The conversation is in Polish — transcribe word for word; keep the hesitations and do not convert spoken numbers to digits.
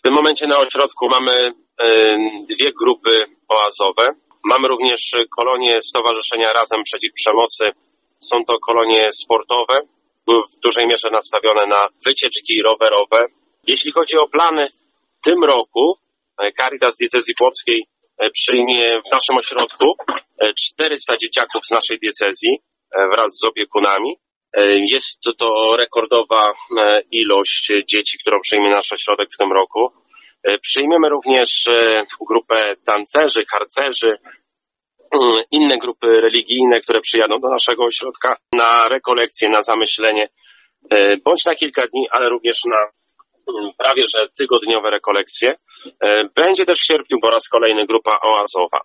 tym momencie na ośrodku mamy dwie grupy oazowe. Mamy również kolonie Stowarzyszenia Razem Przeciw Przemocy. Są to kolonie sportowe, były w dużej mierze nastawione na wycieczki rowerowe. Jeśli chodzi o plany w tym roku, Caritas Diecezji Płockiej przyjmie w naszym ośrodku czterysta dzieciaków z naszej diecezji wraz z opiekunami. Jest to rekordowa ilość dzieci, którą przyjmie nasz ośrodek w tym roku. Przyjmiemy również grupę tancerzy, harcerzy, inne grupy religijne, które przyjadą do naszego ośrodka na rekolekcje, na zamyślenie, bądź na kilka dni, ale również na prawie że tygodniowe rekolekcje. Będzie też w sierpniu po raz kolejny grupa oazowa.